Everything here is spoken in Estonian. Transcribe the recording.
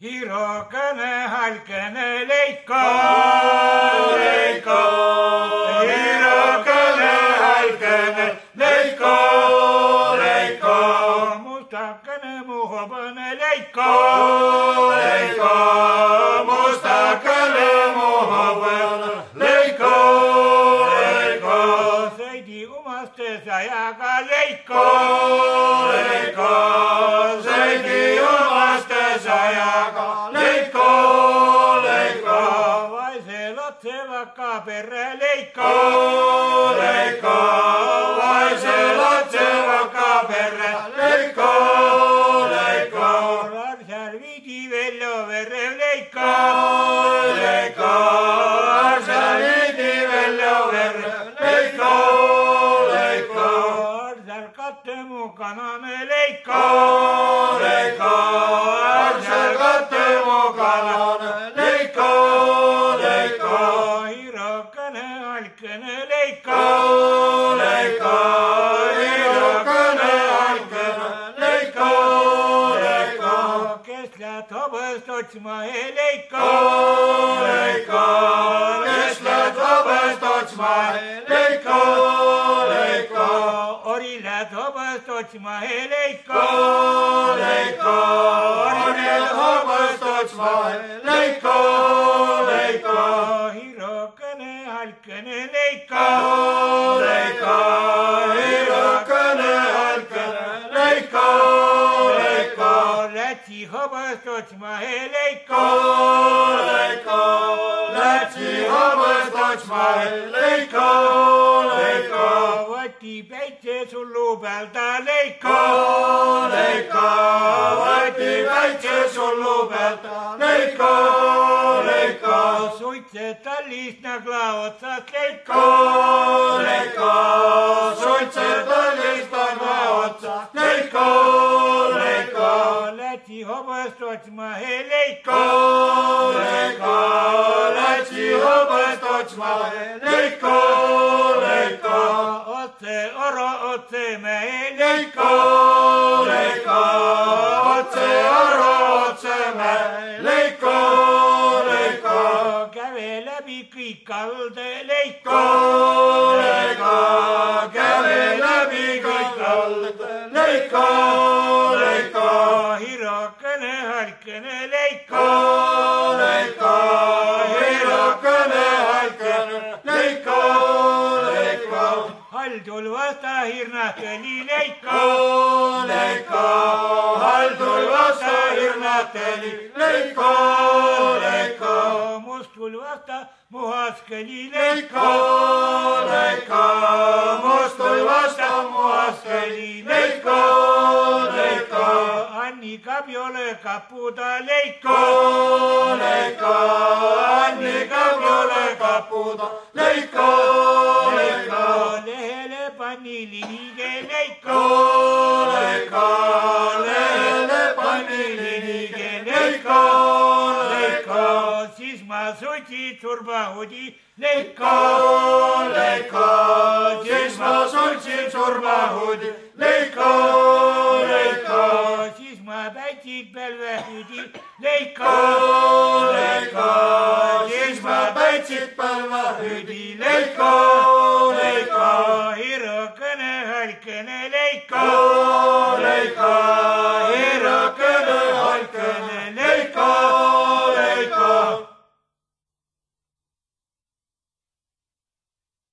Hirokene halkene leiko, leiko, hirokene halkene leiko, leiko, mustakene muhobane leiko, leiko, mustakene muhobane leiko, leiko, seidi umaste sajaga leiko, leiko, seidi umaste sajaga leiko, leiko, vaise lapse vakka perre leiko, leiko, vaise lapse vakka perre leiko, leiko, arsal vidi veljo verrev leiko, leiko, arsal vidi veljo verrev leiko, leiko, arsal katte mukanane leiko, leiko, arsal katte mukanane leiko, leiko, hirokene halkene leiko, leiko, hirokene halkene leiko, leiko, kes lähed hobust otsima leiko, leiko, kes lähed hobust otsima leiko, leiko, ori lähed hobust otsima leiko, leiko, ori lähed hobust otsima leiko, leiko, hirokene halkene leiko, leiko, hirokene halkene leiko, leiko, lätsi hobust otsima leiko, leiko, lätsi hobust otsima leiko, leiko, võti päitse sullu peal ta leiko, leiko, võti päitse sullu pealt leiko, leiko, suitsetallist nagla otsast leiko, leiko, suitsetallist nagla otsast leiko, leiko, lätsi hobust otsima leiko, leiko, lätsi hobust otsima leiko, leiko, otse oro otse mehe leiko, leiko, otse aro otse me leiko, leiko, käve läbi kõik kalde leiko, leiko, käve läbi kõik kald leiko, leiko, hirokene halkene leiko, leiko, hirokene halkene leiko, leiko, haldul vasta hirnateli leiko, leiko, haldul vasta hirnateli leiko, leiko, mustul vasta muhaskeli leiko, leiko, leiko, mustul vasta muaskeli leiko, leiko, Anni Kabjole kapuda leiko, leiko, Anni Kabjole kapuda leiko, leiko, lehele pani liige leiko, leiko, lehele pani liige leiko, leiko, siis ma sutsin surmahudi leiko, leiko, siis ma sutsin surmahudi leiko, leiko, siis ma pätsid pelvehüdi leiko, leiko, siis ma pätsid palvahüdi leiko,